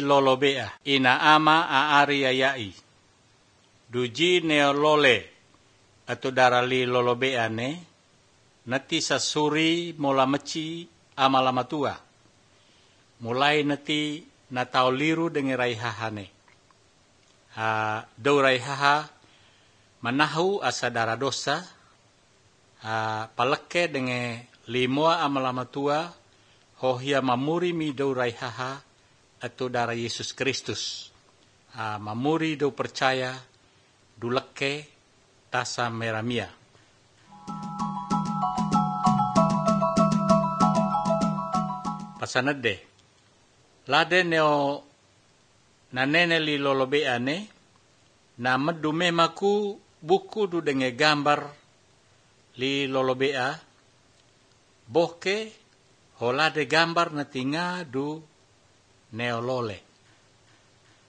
lolobea ina ama aari ayai. Duji neolole atau darali lolobea ne nati sasuri mola meci amalamatua. Mulai nati natau liru dengan raihahane. Dau raihaha manahu asa dara dosa. Paleke dengan limoa amalamatua hohia mamuri mi dau raihaha atau darah Yesus Kristus. Mamuri dau percaya duleke tasa meramia. Pasanade. Lade neo nanene li lolobeane na medume maku buku du denge gambar li lolobea boke holade gambar na tinga du neolole.